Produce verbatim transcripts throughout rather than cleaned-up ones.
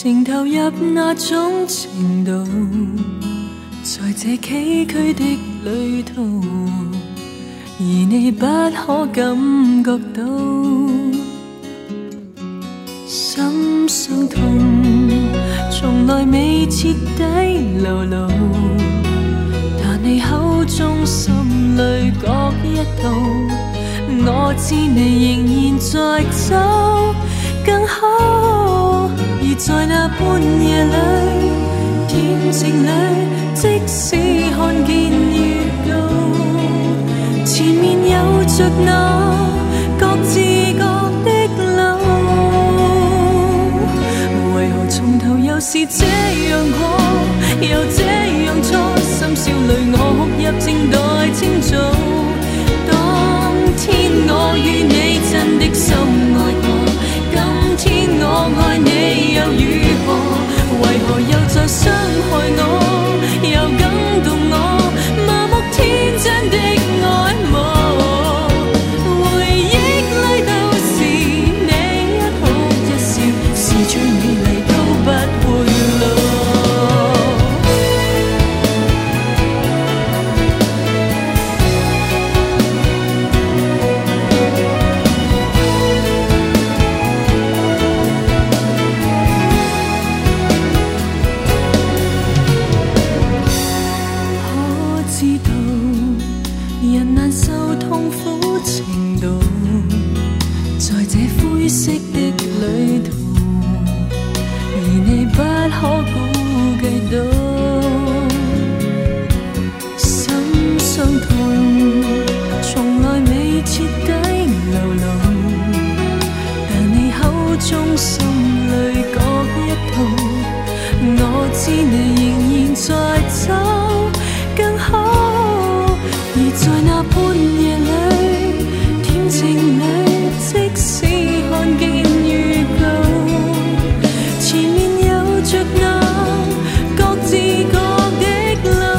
情投入那種程度，在這崎嶇的旅途，而你不可感覺到心傷痛，從來未徹底流露，但你口中心裏各一道，我知你仍然在走更好。而在那半夜裏恬靜裏，即使看見月高，前面有着那各自各的路，為何從頭又是這樣過，又這樣錯，深宵裏我哭泣正待清早，當天我與你真的心愛過，今天我愛你又如何，為何又再傷害我，又感動我，麻木天真的愛慕，回憶裏都是你一哭一笑，是最美麗都不會老。人難受痛苦程度，在這灰色的旅途，而你不可估計到心傷痛，從來未徹底流露，但你口中心裏各一套，我知你仍然在走更好。而在那半夜裏恬靜裏，即使看見預告，前面有着那各自各的路，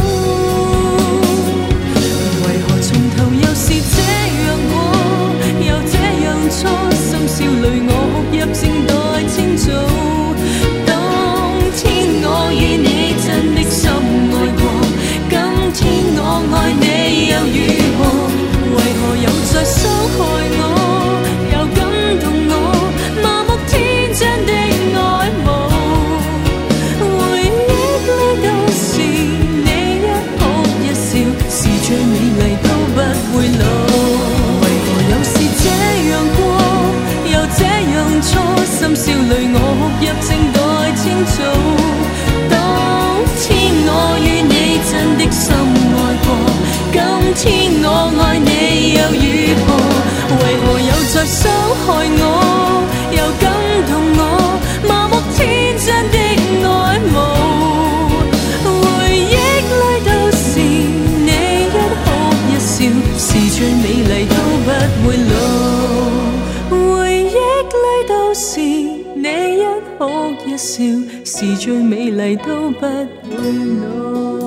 為何從頭又是這樣過，又這樣錯，深宵裏我哭泣正待清早，當天我與你真的心愛過，今天我愛你又如何，為何又再傷害我，又感動我，麻木天真的愛慕，回憶裏都是你一哭一笑，是最美麗都不會老，為何又是這樣過，又這樣錯，深宵裏我哭泣正待清早，當天我與你真的心愛過，今天我愛你又如何，為何又再傷害我，又感動我，麻木天真的愛慕，回憶裏都是你一哭一笑，是最美麗都不會老，回憶裏都是你一哭一笑，是最美麗都不會老。